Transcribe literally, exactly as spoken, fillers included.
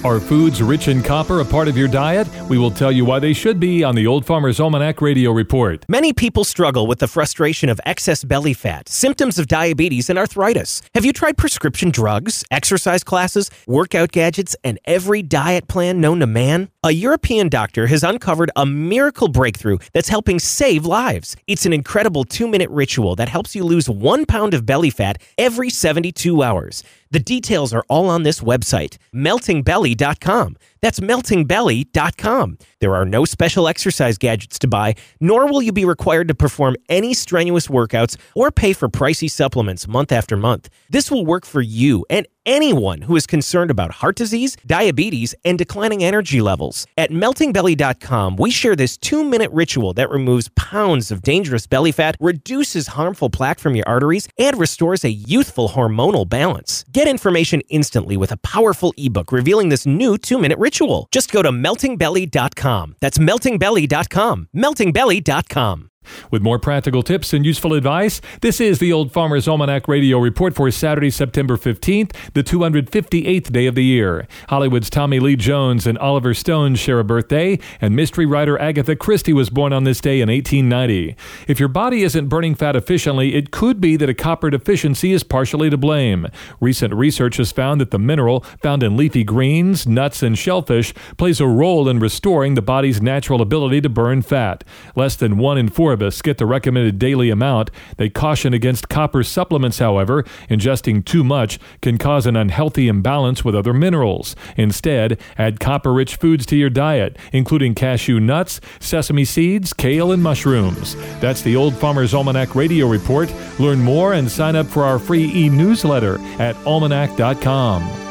Are foods rich in copper a part of your diet? We will tell you why they should be on the Old Farmer's Almanac Radio Report. Many people struggle with the frustration of excess belly fat, symptoms of diabetes, and arthritis. Have you tried prescription drugs, exercise classes, workout gadgets, and every diet plan known to man? A European doctor has uncovered a miracle breakthrough that's helping save lives. It's an incredible two-minute ritual that helps you lose one pound of belly fat every seventy-two hours. The details are all on this website, melting belly dot com. That's melting belly dot com. There are no special exercise gadgets to buy, nor will you be required to perform any strenuous workouts or pay for pricey supplements month after month. This will work for you and anyone who is concerned about heart disease, diabetes, and declining energy levels. At melting belly dot com, we share this two-minute ritual that removes pounds of dangerous belly fat, reduces harmful plaque from your arteries, and restores a youthful hormonal balance. Get information instantly with a powerful ebook revealing this new two-minute ritual. Just go to melting belly dot com. That's melting belly dot com. melting belly dot com. With more practical tips and useful advice, this is the Old Farmer's Almanac Radio Report for Saturday, September fifteenth, the two hundred fifty-eighth day of the year. Hollywood's Tommy Lee Jones and Oliver Stone share a birthday, and mystery writer Agatha Christie was born on this day in eighteen ninety. If your body isn't burning fat efficiently, it could be that a copper deficiency is partially to blame. Recent research has found that the mineral found in leafy greens, nuts, and shellfish plays a role in restoring the body's natural ability to burn fat. Less than one in four of us get the recommended daily amount. They caution against copper supplements, however. Ingesting too much can cause an unhealthy imbalance with other minerals. Instead, add copper-rich foods to your diet, including cashew nuts, sesame seeds, kale, and mushrooms. That's the Old Farmer's Almanac Radio Report. Learn more and sign up for our free e-newsletter at almanac dot com.